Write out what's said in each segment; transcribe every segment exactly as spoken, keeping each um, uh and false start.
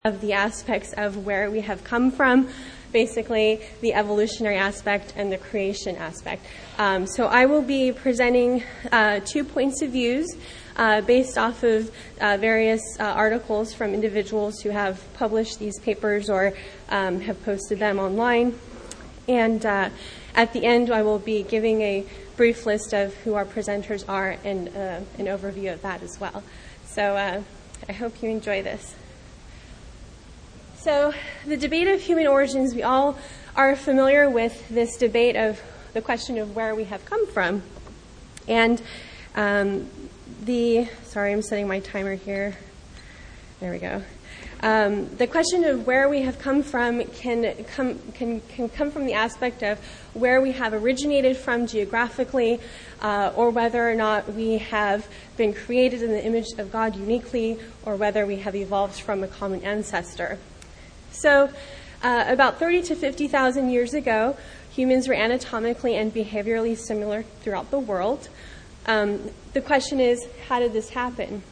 of the aspects of where we have come from, basically the evolutionary aspect and the creation aspect. Um, so I will be presenting uh, two points of views uh, based off of uh, various uh, articles from individuals who have published these papers or um, have posted them online. And uh, at the end, I will be giving a brief list of who our presenters are and uh, an overview of that as well. So uh, I hope you enjoy this. So the debate of human origins, we all are familiar with this debate of the question of where we have come from. And um, the, sorry, I'm setting my timer here. There we go. Um, the question of where we have come from can come, can, can come from the aspect of where we have originated from geographically, uh, or whether or not we have been created in the image of God uniquely, or whether we have evolved from a common ancestor. So uh, about thirty to fifty thousand years ago, humans were anatomically and behaviorally similar throughout the world. Um, the question is, how did this happen?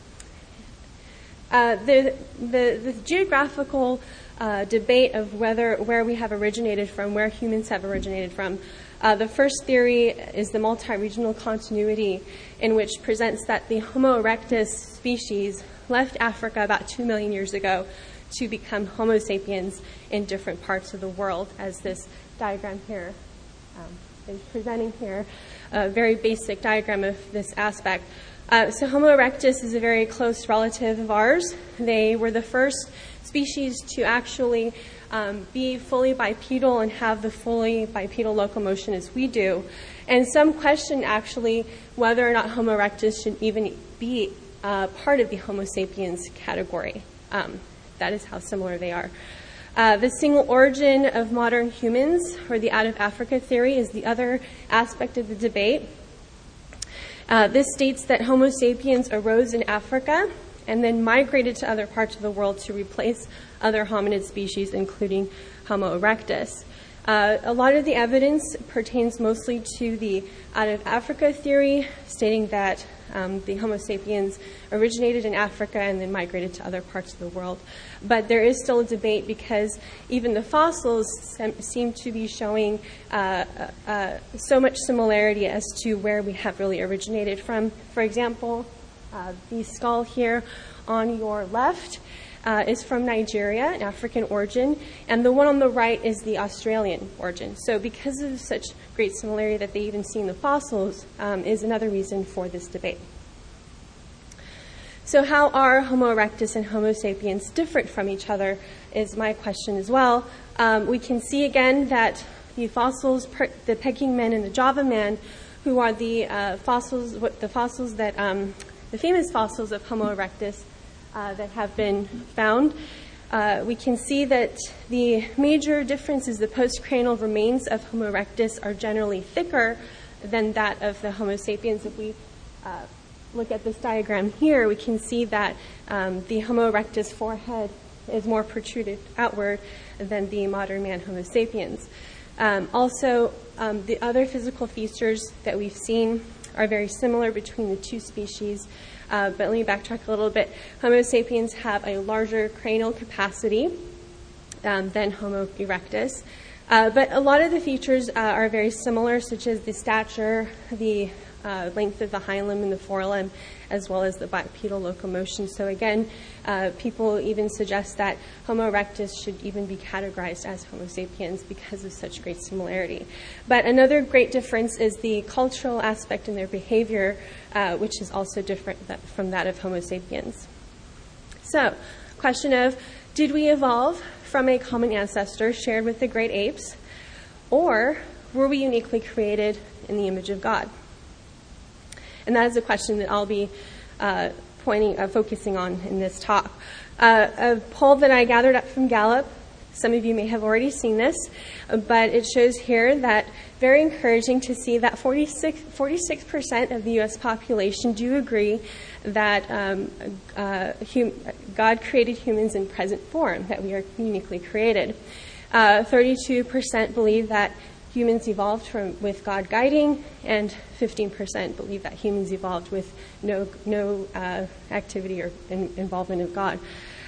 Uh, the, the, the geographical uh, debate of whether where we have originated from, where humans have originated from, uh, the first theory is the multi-regional continuity, in which presents that the Homo erectus species left Africa about two million years ago to become Homo sapiens in different parts of the world, as this diagram here um, is presenting here, a very basic diagram of this aspect. Uh, so Homo erectus is a very close relative of ours. They were the first species to actually um, be fully bipedal and have the fully bipedal locomotion as we do. And some question actually whether or not Homo erectus should even be uh, part of the Homo sapiens category. Um, That is how similar they are. Uh, the single origin of modern humans, or the out-of-Africa theory, is the other aspect of the debate. Uh, this states that Homo sapiens arose in Africa and then migrated to other parts of the world to replace other hominid species, including Homo erectus. Uh, a lot of the evidence pertains mostly to the out-of-Africa theory, stating that um, the Homo sapiens originated in Africa and then migrated to other parts of the world. But there is still a debate because even the fossils sem- seem to be showing uh, uh, so much similarity as to where we have really originated from. For example, uh, the skull here on your left Uh, is from Nigeria, an African origin, and the one on the right is the Australian origin. So because of such great similarity that they even see in the fossils um, is another reason for this debate. So how are Homo erectus and Homo sapiens different from each other is my question as well. Um, we can see again that the fossils, per, the Peking man and the Java man, who are the uh, fossils, the fossils that, um, the famous fossils of Homo erectus, Uh, that have been found. Uh, we can see that the major difference is the postcranial remains of Homo erectus are generally thicker than that of the Homo sapiens. If we uh, look at this diagram here, we can see that um, the Homo erectus forehead is more protruded outward than the modern man Homo sapiens. Um, also, um, the other physical features that we've seen are very similar between the two species. Uh, but let me backtrack a little bit. Homo sapiens have a larger cranial capacity um, than Homo erectus. Uh, but a lot of the features uh, are very similar, such as the stature, the uh, length of the hind limb and the forelimb, as well as the bipedal locomotion. So again, uh, people even suggest that Homo erectus should even be categorized as Homo sapiens because of such great similarity. But another great difference is the cultural aspect in their behavior, uh, which is also different that, from that of Homo sapiens. So, question of, did we evolve from a common ancestor shared with the great apes, or were we uniquely created in the image of God? And that is a question that I'll be uh, pointing, uh, focusing on in this talk. Uh, a poll that I gathered up from Gallup, some of you may have already seen this, but it shows here that very encouraging to see that forty-six percent of the U S population do agree that um, uh, hum- God created humans in present form, that we are uniquely created. Uh, thirty-two percent believe that humans evolved from with God guiding, and fifteen percent believe that humans evolved with no no uh, activity or in, involvement of God.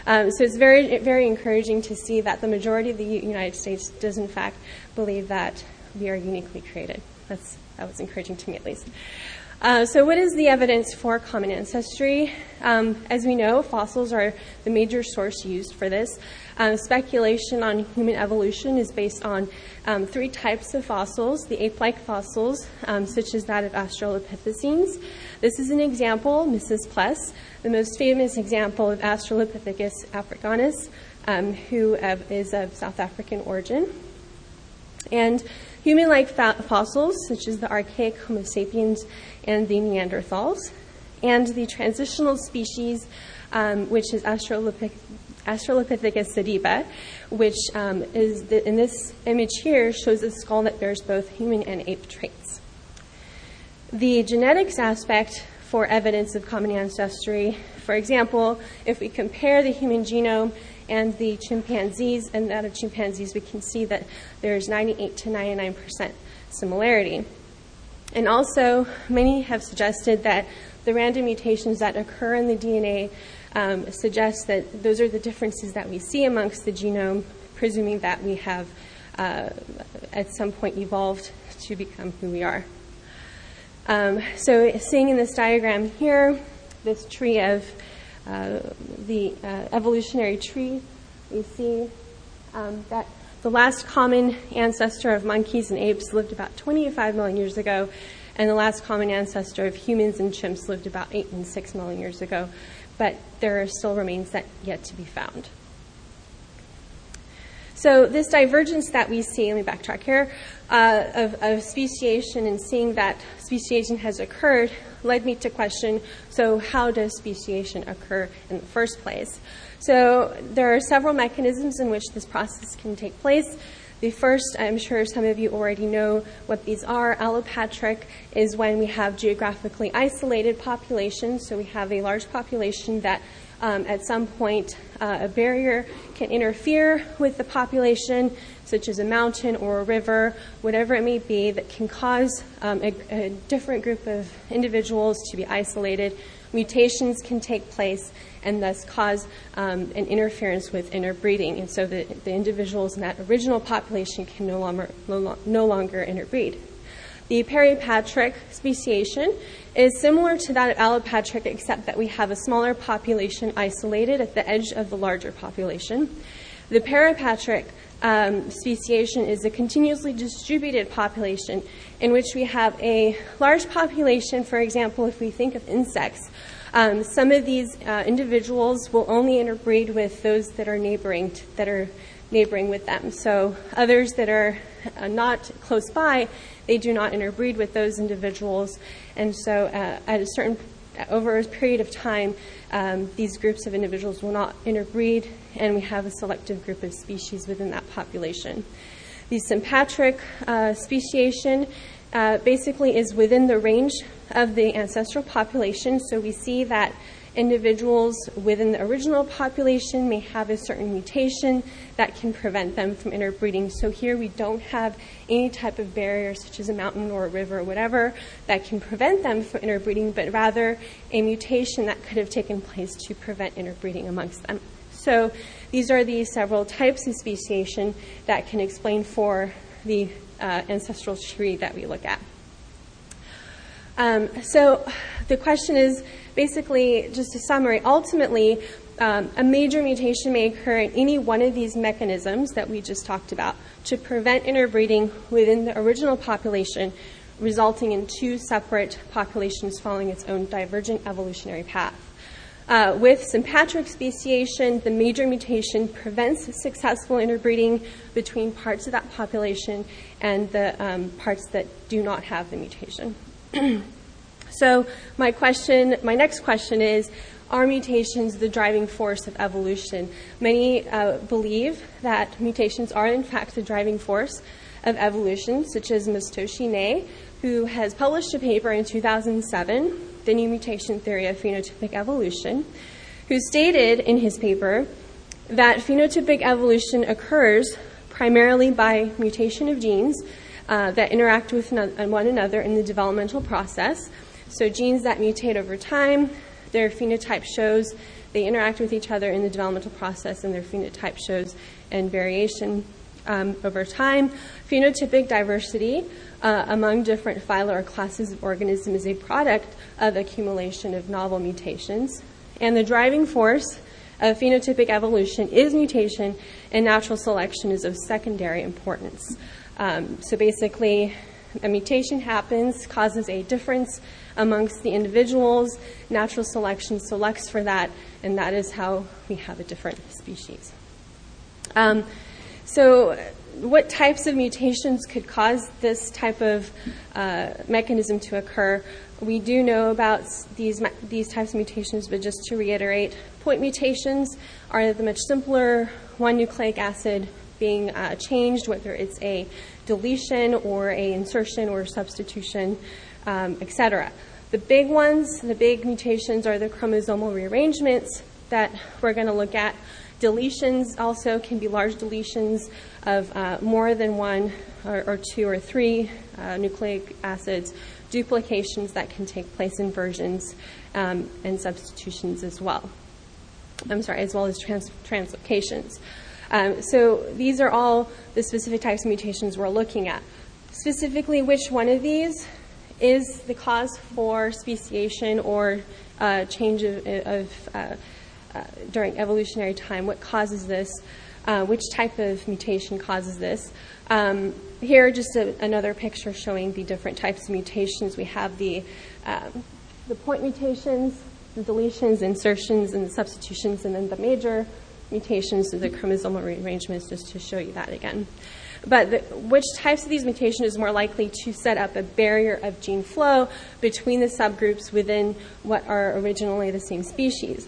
Um, so it's very, very encouraging to see that the majority of the United States does, in fact, believe that we are uniquely created. That's, that was encouraging to me, at least. Uh, so what is the evidence for common ancestry? Um, as we know, fossils are the major source used for this. Um, speculation on human evolution is based on um, three types of fossils: the ape-like fossils, um, such as that of Australopithecines. This is an example, Missus Pless, the most famous example of Australopithecus africanus, um, who uh, is of South African origin. And human-like fa- fossils, such as the archaic Homo sapiens and the Neanderthals, and the transitional species, um, which is Australopithecus, Australopithecus sediba, which um, is the, in this image here shows a skull that bears both human and ape traits. The genetics aspect for evidence of common ancestry, for example, if we compare the human genome and the chimpanzees and that of chimpanzees, we can see that there's ninety-eight to ninety-nine percent similarity. And also, many have suggested that the random mutations that occur in the D N A um, suggest that those are the differences that we see amongst the genome, presuming that we have uh, at some point evolved to become who we are. Um, so seeing in this diagram here, this tree of uh, the uh, evolutionary tree, we see um, that the last common ancestor of monkeys and apes lived about twenty-five million years ago, and the last common ancestor of humans and chimps lived about eight and six million years ago. But there are still remains that yet to be found. So this divergence that we see, let me backtrack here, uh, of, of speciation and seeing that speciation has occurred led me to question, so how does speciation occur in the first place? So there are several mechanisms in which this process can take place. The first, I'm sure some of you already know what these are. Allopatric is when we have geographically isolated populations. So we have a large population that um, at some point uh, a barrier can interfere with the population, such as a mountain or a river, whatever it may be, that can cause um, a, a different group of individuals to be isolated. Mutations can take place and thus cause um, an interference with interbreeding. And so the, the individuals in that original population can no longer, no, no longer interbreed. The peripatric speciation is similar to that of allopatric, except that we have a smaller population isolated at the edge of the larger population. The peripatric um, speciation is a continuously distributed population in which we have a large population. For example, if we think of insects, um, some of these uh, individuals will only interbreed with those that are neighboring, t- that are neighboring with them. So others that are uh, not close by, they do not interbreed with those individuals. And so uh, at a certain, over a period of time, um, these groups of individuals will not interbreed, and we have a selective group of species within that population. The sympatric uh, speciation uh, basically is within the range of the ancestral population. So we see that individuals within the original population may have a certain mutation that can prevent them from interbreeding. So here we don't have any type of barrier, such as a mountain or a river or whatever, that can prevent them from interbreeding, but rather a mutation that could have taken place to prevent interbreeding amongst them. So these are the several types of speciation that can explain for the uh, ancestral tree that we look at. Um, so the question is, basically, just a summary, ultimately, um, a major mutation may occur in any one of these mechanisms that we just talked about to prevent interbreeding within the original population, resulting in two separate populations following its own divergent evolutionary path. Uh, with sympatric speciation, the major mutation prevents successful interbreeding between parts of that population and the um, parts that do not have the mutation. So my question, my next question is, are mutations the driving force of evolution? Many uh, believe that mutations are in fact the driving force of evolution, such as Masayoshi Nei, who has published a paper in two thousand seven, The New Mutation Theory of Phenotypic Evolution, who stated in his paper that phenotypic evolution occurs primarily by mutation of genes uh, that interact with one another in the developmental process. So genes that mutate over time, their phenotype shows They interact with each other in the developmental process, and their phenotype shows and variation um, over time. Phenotypic diversity uh, among different phyla or classes of organisms is a product of accumulation of novel mutations. And the driving force of phenotypic evolution is mutation, and natural selection is of secondary importance. Um, so basically, a mutation happens, causes a difference amongst the individuals. Natural selection selects for that, and that is how we have a different species. Um, so what types of mutations could cause this type of uh, mechanism to occur? We do know about these these types of mutations, but just to reiterate, point mutations are the much simpler, one nucleic acid being uh, changed, whether it's a deletion or a insertion or substitution, um, et cetera. The big ones, the big mutations, are the chromosomal rearrangements that we're going to look at. Deletions also can be large deletions of uh, more than one or, or two or three uh, nucleic acids, duplications that can take place in versions, um, and substitutions as well. I'm sorry, as well as trans- translocations. Um, so these are all the specific types of mutations we're looking at. Specifically, which one of these is the cause for speciation or uh, change of, of uh, uh, during evolutionary time? What causes this? Uh, which type of mutation causes this? Um, here, just a, another picture showing the different types of mutations. We have the um, the point mutations, the deletions, insertions, and the substitutions, and then the major mutations, so the chromosomal rearrangements, just to show you that again. But the, which types of these mutations is more likely to set up a barrier of gene flow between the subgroups within what are originally the same species?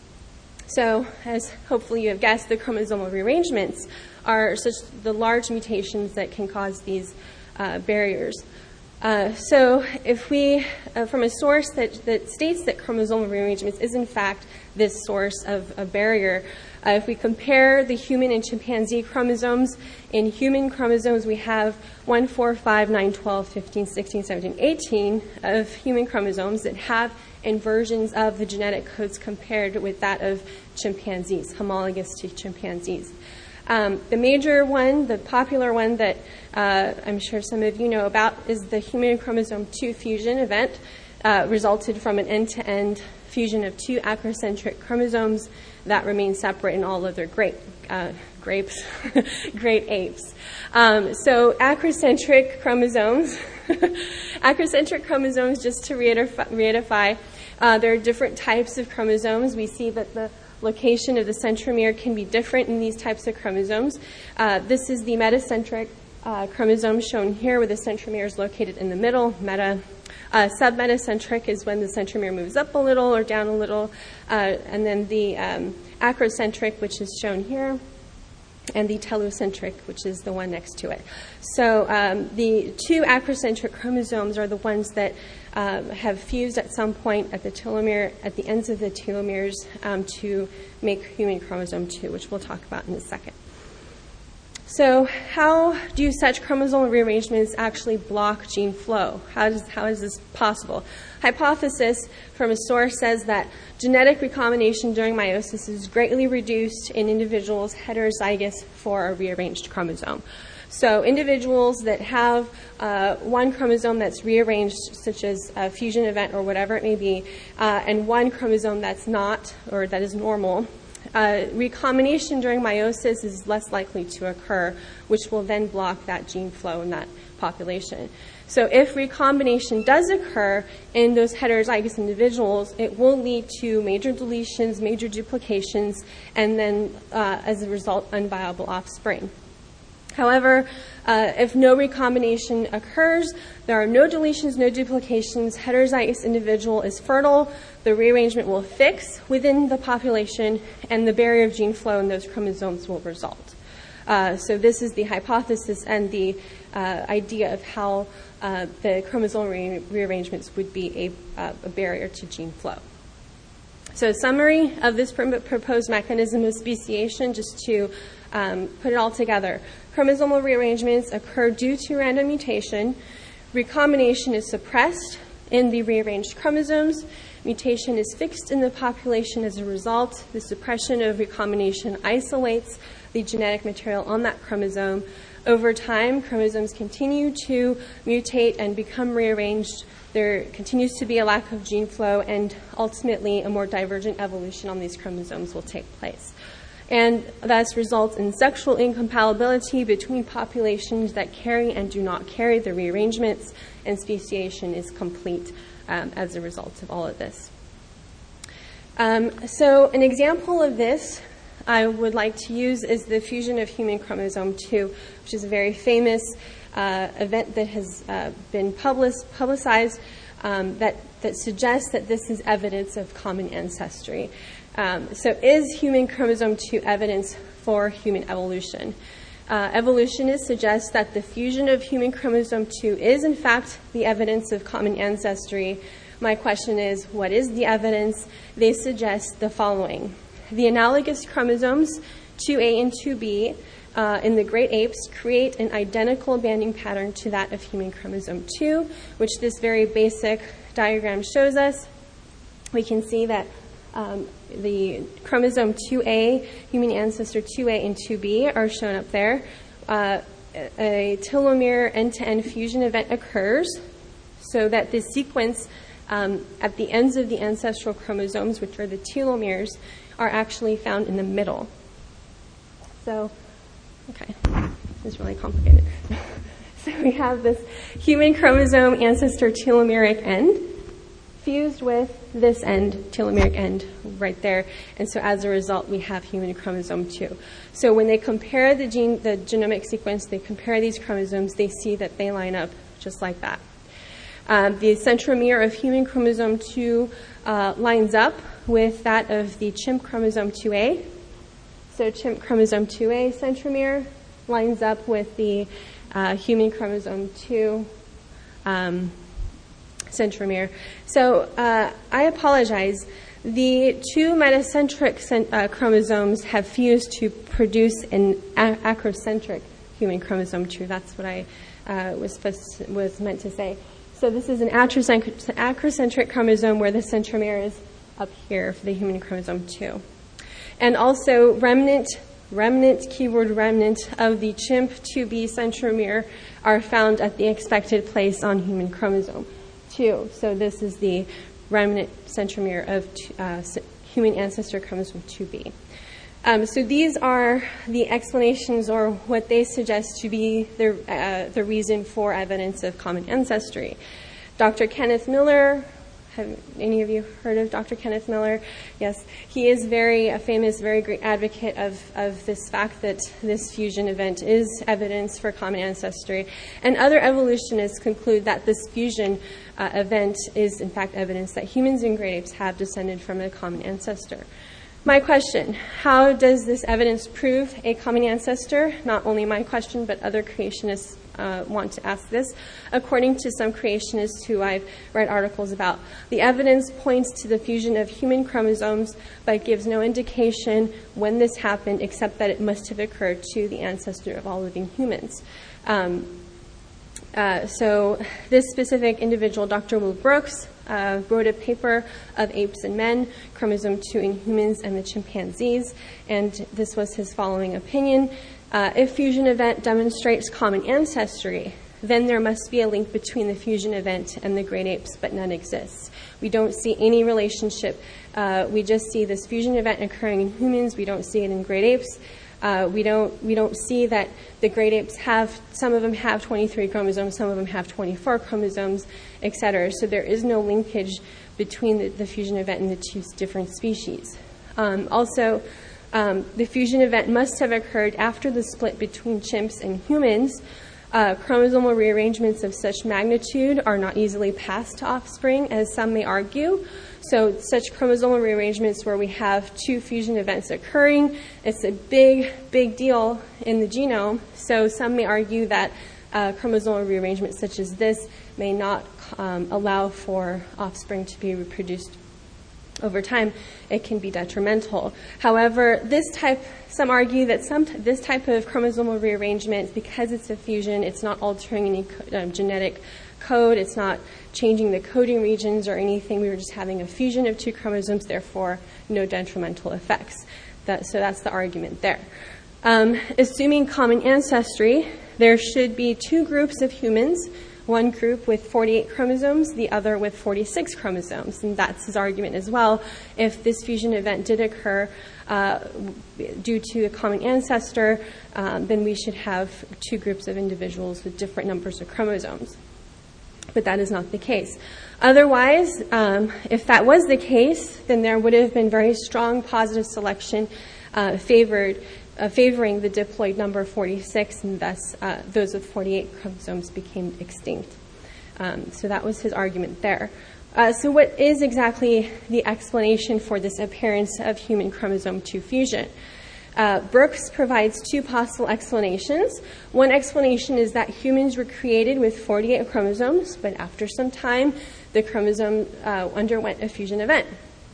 So, as hopefully you have guessed, the chromosomal rearrangements are such the large mutations that can cause these uh, barriers. Uh, so if we, uh, from a source that, that states that chromosomal rearrangements is in fact this source of a barrier, uh, if we compare the human and chimpanzee chromosomes, in human chromosomes we have one, four, five, nine, twelve, fifteen, sixteen, seventeen, eighteen of human chromosomes that have inversions of the genetic codes compared with that of chimpanzees, homologous to chimpanzees. Um, the major one, the popular one that uh, I'm sure some of you know about, is the human chromosome two fusion event, uh, resulted from an end-to-end fusion of two acrocentric chromosomes that remain separate in all other grape, uh, grapes, great apes. Um, so acrocentric chromosomes, acrocentric chromosomes, just to reiterify, uh, there are different types of chromosomes. We see that the location of the centromere can be different in these types of chromosomes. Uh, this is the metacentric uh, chromosome shown here, where the centromere is located in the middle. Meta, uh, submetacentric is when the centromere moves up a little or down a little, uh, and then the um, acrocentric, which is shown here, and the telocentric, which is the one next to it. So um, the two acrocentric chromosomes are the ones that um, have fused at some point at the telomere, at the ends of the telomeres, um, to make human chromosome two, which we'll talk about in a second. So how do such chromosomal rearrangements actually block gene flow? How does, how is this possible? Hypothesis from a source says that genetic recombination during meiosis is greatly reduced in individuals heterozygous for a rearranged chromosome. So individuals that have uh, one chromosome that's rearranged, such as a fusion event or whatever it may be, uh, and one chromosome that's not, or that is normal, Uh, recombination during meiosis is less likely to occur, which will then block that gene flow in that population. So if recombination does occur in those heterozygous individuals, it will lead to major deletions, major duplications, and then, uh, as a result, unviable offspring. However, uh, if no recombination occurs, there are no deletions, no duplications, heterozygous individual is fertile, the rearrangement will fix within the population, and the barrier of gene flow in those chromosomes will result. Uh, so this is the hypothesis and the uh, idea of how uh, the chromosomal re- rearrangements would be a, uh, a barrier to gene flow. So a summary of this pr- proposed mechanism of speciation, just to um, put it all together. Chromosomal rearrangements occur due to random mutation. Recombination is suppressed in the rearranged chromosomes. mutation is fixed in the population as a result. The suppression of recombination isolates the genetic material on that chromosome. Over time, chromosomes continue to mutate and become rearranged. There continues to be a lack of gene flow, and ultimately a more divergent evolution on these chromosomes will take place. And thus results in sexual incompatibility between populations that carry and do not carry the rearrangements, and speciation is complete um, as a result of all of this. Um, so an example of this I would like to use is the fusion of human chromosome two, which is a very famous uh, event that has uh, been public- publicized um, that, that suggests that this is evidence of common ancestry. Um, so is human chromosome two evidence for human evolution? Uh, evolutionists suggest that the fusion of human chromosome two is in fact the evidence of common ancestry. My question is, what is the evidence? They suggest the following. The analogous chromosomes two A and two B uh, in the great apes create an identical banding pattern to that of human chromosome two, which this very basic diagram shows us. We can see that um, the chromosome two A, human ancestor two A and two B are shown up there. Uh, a telomere end-to-end fusion event occurs so that the sequence um, at the ends of the ancestral chromosomes, which are the telomeres, are actually found in the middle. So, okay, this is really complicated. So we have this human chromosome ancestor telomeric end fused with this end, telomeric end, right there. And so as a result, we have human chromosome two. So when they compare the gene, the genomic sequence, they compare these chromosomes, they see that they line up just like that. Um, the centromere of human chromosome two uh, lines up with that of the chimp chromosome two A. So chimp chromosome two A centromere lines up with the uh, human chromosome two um, centromere. So uh, I apologize. The two metacentric cent- uh, chromosomes have fused to produce an a- acrocentric human chromosome two. That's what I uh, was supposed to, was meant to say. So this is an acrocentric, acrocentric chromosome where the centromere is up here for the human chromosome two. And also remnant, remnant, keyword remnant, of the chimp two B centromere are found at the expected place on human chromosome two. So this is the remnant centromere of uh, human ancestor chromosome two B. Um, so these are the explanations, or what they suggest to be the, uh, the reason for evidence of common ancestry. Doctor Kenneth Miller, have any of you heard of Doctor Kenneth Miller? Yes, he is very a famous, very great advocate of, of this fact that this fusion event is evidence for common ancestry. And other evolutionists conclude that this fusion uh, event is in fact evidence that humans and great apes have descended from a common ancestor. My question, how does this evidence prove a common ancestor? Not only my question, but other creationists uh, want to ask this. According to some creationists who I've read articles about, the evidence points to the fusion of human chromosomes, but gives no indication when this happened, except that it must have occurred to the ancestor of all living humans. Um, uh, so this specific individual, Doctor Will Brooks, Uh, wrote a paper of apes and men, chromosome two in humans and the chimpanzees, and this was his following opinion. Uh, if fusion event demonstrates common ancestry, then there must be a link between the fusion event and the great apes, but none exists. We don't see any relationship. Uh, we just see this fusion event occurring in humans. We don't see it in great apes. Uh, we don't we don't see that the great apes have, some of them have twenty-three chromosomes, some of them have twenty-four chromosomes, et cetera. So there is no linkage between the, the fusion event and the two different species. Um, also, um, the fusion event must have occurred after the split between chimps and humans. Uh, chromosomal rearrangements of such magnitude are not easily passed to offspring, as some may argue. So such chromosomal rearrangements where we have two fusion events occurring, it's a big, big deal in the genome. So some may argue that uh, chromosomal rearrangements such as this may not um, allow for offspring to be reproduced over time, it can be detrimental. However, this type, some argue that some this type of chromosomal rearrangement, because it's a fusion, it's not altering any uh, genetic code, it's not changing the coding regions or anything. We were just having a fusion of two chromosomes, therefore no detrimental effects. That, so that's the argument there. Um, assuming common ancestry, there should be two groups of humans, one group with forty-eight chromosomes, the other with forty-six chromosomes. And that's his argument as well. If this fusion event did occur uh, due to a common ancestor, um, then we should have two groups of individuals with different numbers of chromosomes. But that is not the case. Otherwise, um, if that was the case, then there would have been very strong positive selection uh, favored Uh, favoring the diploid number forty-six, and thus uh, those with forty-eight chromosomes became extinct. Um, so that was his argument there. Uh, so what is exactly the explanation for this appearance of human chromosome two fusion? Uh, Brooks provides two possible explanations. One explanation is that humans were created with forty-eight chromosomes, but after some time, the chromosome uh, underwent a fusion event.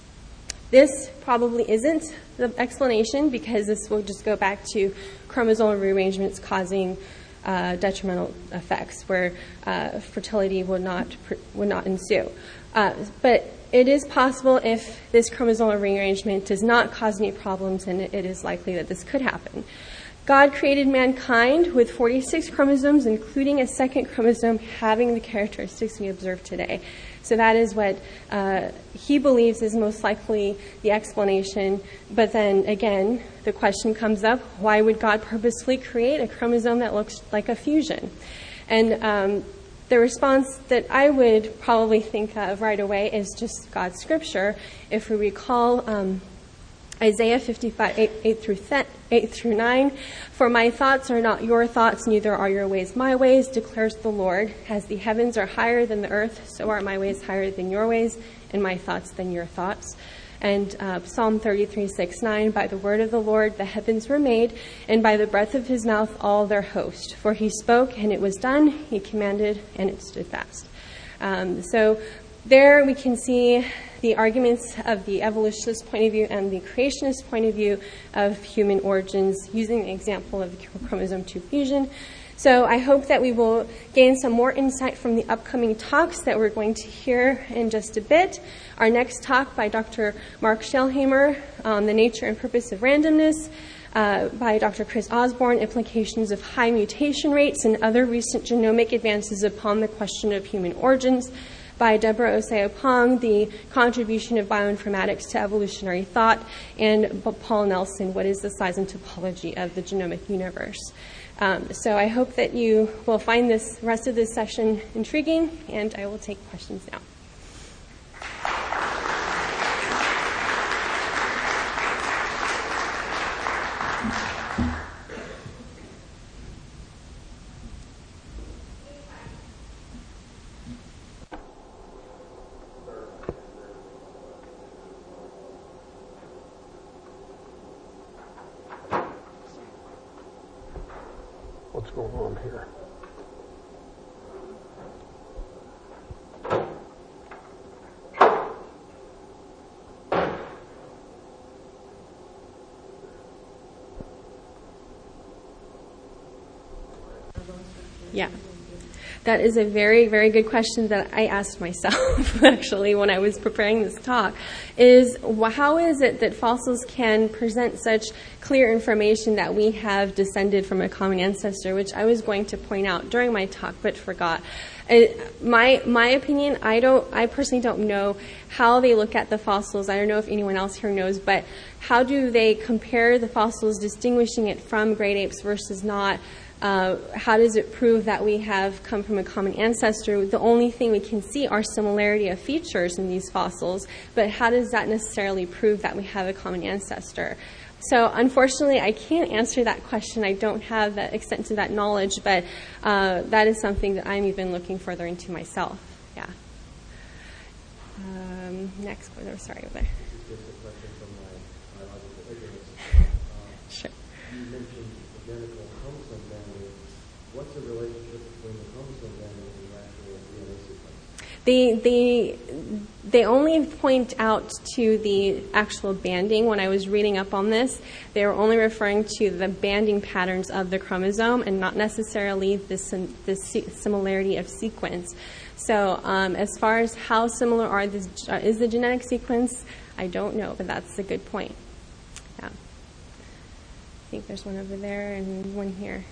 This probably isn't the explanation, because this will just go back to chromosomal rearrangements causing uh, detrimental effects where uh, fertility would not would not ensue. Uh, but it is possible if this chromosomal rearrangement does not cause any problems, and it is likely that this could happen. God created mankind with forty-six chromosomes, including a second chromosome having the characteristics we observe today. So that is what uh, he believes is most likely the explanation. But then again, the question comes up, why would God purposefully create a chromosome that looks like a fusion? And um, the response that I would probably think of right away is just God's scripture. If we recall um, Isaiah fifty-five, eight, eight, through th- eight through nine, for my thoughts are not your thoughts, neither are your ways my ways, declares the Lord. As the heavens are higher than the earth, so are my ways higher than your ways, and my thoughts than your thoughts. And uh, Psalm thirty-three, six, nine, by the word of the Lord the heavens were made, and by the breath of his mouth all their host. For he spoke, and it was done. He commanded, and it stood fast. Um, so there we can see the arguments of the evolutionist point of view and the creationist point of view of human origins using the example of chromosome two fusion. So I hope that we will gain some more insight from the upcoming talks that we're going to hear in just a bit. Our next talk by Doctor Mark Schellhammer on the nature and purpose of randomness, uh, by Doctor Chris Osborne, implications of high mutation rates and other recent genomic advances upon the question of human origins, by Deborah Oseo-Pong, the contribution of bioinformatics to evolutionary thought, and Paul Nelson, what is the size and topology of the genomic universe. Um, so I hope that you will find this rest of this session intriguing, and I will take questions now. What's going on here? Yeah. That is a very, very good question that I asked myself, actually, when I was preparing this talk, is how is it that fossils can present such clear information that we have descended from a common ancestor, which I was going to point out during my talk, but forgot. It, my my opinion, I don't, I personally don't know how they look at the fossils. I don't know if anyone else here knows, but how do they compare the fossils, distinguishing it from great apes versus not? Uh, how does it prove that we have come from a common ancestor? The only thing we can see are similarity of features in these fossils, but how does that necessarily prove that we have a common ancestor? So unfortunately, I can't answer that question. I don't have that extent to that knowledge, but uh, that is something that I'm even looking further into myself. Yeah. Um, next, oh, sorry, over there. Just a question from my biological ignorance. Uh, sure. You mentioned identical chromosome banding. What's the relationship between the chromosome banding and the actual D N A sequence? They they they only point out to the actual banding. When I was reading up on this, they were only referring to the banding patterns of the chromosome and not necessarily the sim- the similarity of sequence. So um, as far as how similar are this, uh, is the genetic sequence, I don't know, but that's a good point. Yeah. I think there's one over there and one here.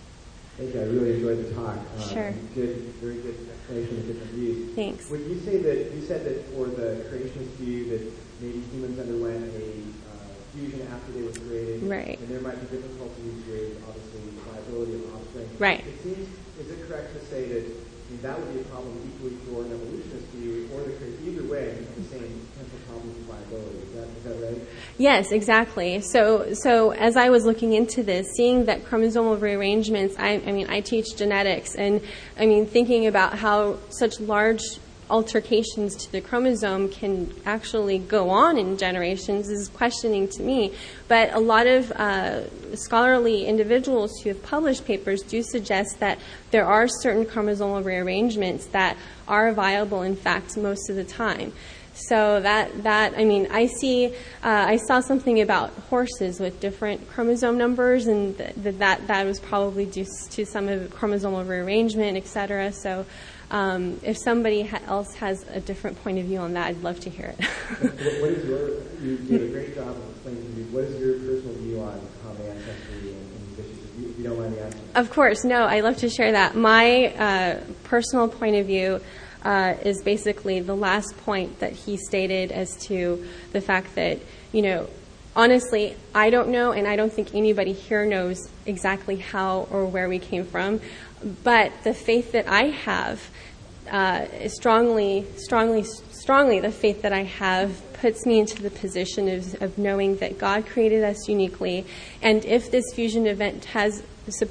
Thank you. I really enjoyed the talk. Uh, Sure. Good, very good explanation of different views. Thanks. Would you say that you said that for the creationist view that maybe humans underwent a uh, fusion after they were created, Right. and there might be difficulties with obviously the viability of offspring. Right. It seems, is it correct to say that I mean, that would be a problem equally for an evolutionist view, or the either way, the same potential problems with viability. Is that, is that right? Yes, exactly. So, so as I was looking into this, seeing that chromosomal rearrangements, I, I mean, I teach genetics, and I mean, thinking about how such large altercations to the chromosome can actually go on in generations is questioning to me. But a lot of uh, scholarly individuals who have published papers do suggest that there are certain chromosomal rearrangements that are viable, in fact, most of the time. So that, that I mean, I see, uh, I saw something about horses with different chromosome numbers, and th- th- that that was probably due to some of the chromosomal rearrangement, et cetera. So um, if somebody ha- else has a different point of view on that, I'd love to hear it. what, what is your, you did a great job of explaining to me, what is your personal view on how the ancestry and, and these issues, if you, if you don't mind me asking? Of course, no, I love to share that. My uh, personal point of view Uh, is basically the last point that he stated as to the fact that, you know, honestly, I don't know, and I don't think anybody here knows exactly how or where we came from, but the faith that I have, uh, is strongly, strongly, strongly the faith that I have puts me into the position of, of knowing that God created us uniquely, and if this fusion event has,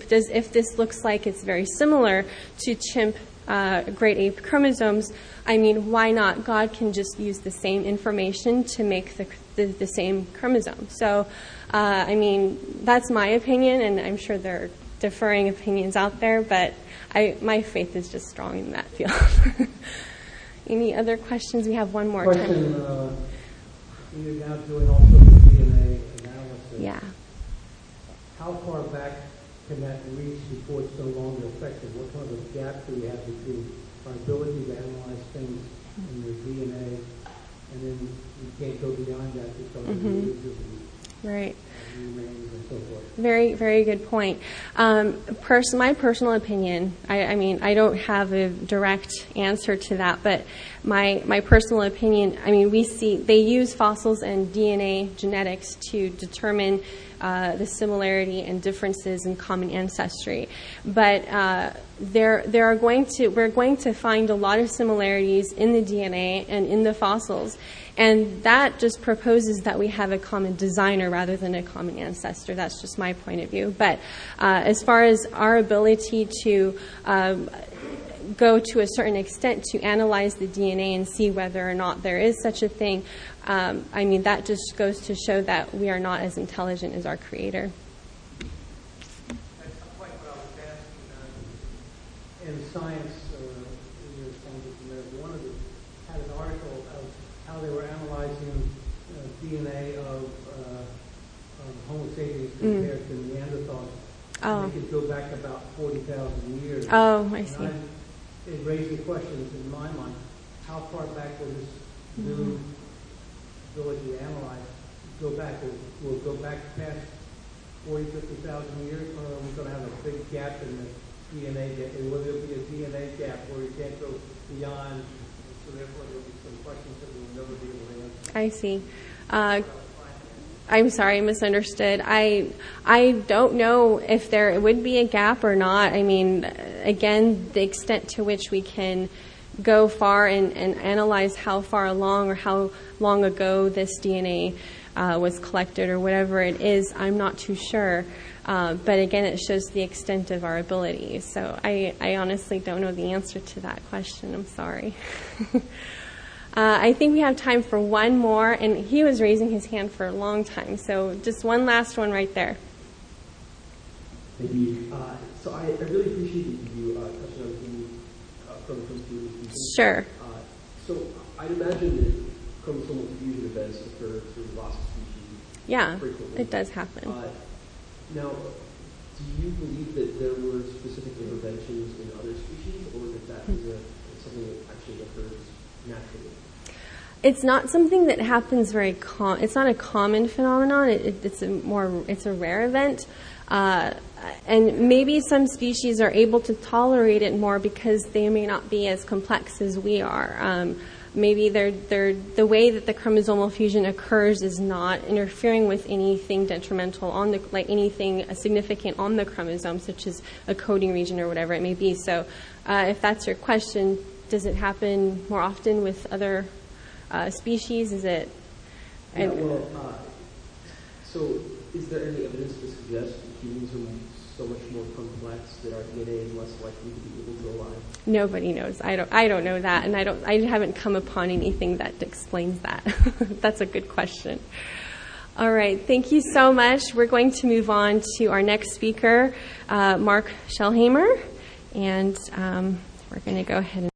if this looks like it's very similar to chimp Uh, great ape chromosomes, I mean, why not? God can just use the same information to make the the, the same chromosome. So, uh, I mean, that's my opinion, and I'm sure there are differing opinions out there, but I, my faith is just strong in that field. Any other questions? We have one more Question, time. uh, you're now doing also the D N A analysis. Yeah. How far back can that reach before it's no longer effective? What kind of gap do we have between our ability to analyze things in your D N A, and then you can't go beyond that because Mm-hmm. of the age of the Right. remains and so forth? Very, very good point. Um, pers- my personal opinion, I, I mean, I don't have a direct answer to that, but my my personal opinion, I mean, we see, they use fossils and D N A genetics to determine uh, the similarity and differences in common ancestry. But uh, there there are going to, we're going to find a lot of similarities in the D N A and in the fossils. And that just proposes that we have a common designer rather than a common ancestor. That's just my point of view. But uh, as far as our ability to um, go to a certain extent to analyze the D N A and see whether or not there is such a thing, um, I mean, that just goes to show that we are not as intelligent as our Creator. That's quite what I was asking. Uh, in science, uh, in your Science of America, one of them had an article of how they were analyzing uh, D N A of, uh, of Homo sapiens compared mm. to Neanderthals. Oh. And they could go back about forty thousand years. Oh, I and see. I, it raised the questions in my mind, how far back will this mm-hmm. new ability to analyze go back? Will, will it go back past forty, fifty thousand years, or are we going to have a big gap in the D N A gap? Will there be a D N A gap where you can't go beyond? So therefore, there will be some questions that we will never be able to answer. I see. Uh, I'm sorry, I misunderstood. I I don't know if there would be a gap or not. I mean, again, the extent to which we can go far and, and analyze how far along or how long ago this D N A uh, was collected or whatever it is, I'm not too sure. Uh, but again, it shows the extent of our abilities. So I, I honestly don't know the answer to that question. I'm sorry. Uh, I think we have time for one more, and he was raising his hand for a long time, so just one last one right there. Thank you. Uh, so I, I really appreciate that you uh, touched on the uh, chromosomal fusion species. Sure. Uh, so I'd imagine that chromosomal fusion events occur through loss of species Yeah, frequently. it does happen. Uh, now, do you believe that there were specific interventions in other species, or that that is a, something that actually occurs naturally? It's not something that happens very com- it's not a common phenomenon. It, it, it's a more it's a rare event. Uh, and maybe some species are able to tolerate it more because they may not be as complex as we are. Um, maybe they're, they're, the way that the chromosomal fusion occurs is not interfering with anything detrimental on the, like anything significant on the chromosome, such as a coding region or whatever it may be. So uh, if that's your question, does it happen more often with other uh, species? Is it? Yeah, well, uh, so is there any evidence to suggest that humans are so much more complex that our D N A is less likely to be able to align? Nobody knows. I don't. I don't know that, and I don't. I haven't come upon anything that explains that. That's a good question. All right. Thank you so much. We're going to move on to our next speaker, uh, Mark Schellhammer, and um, we're going to go ahead and.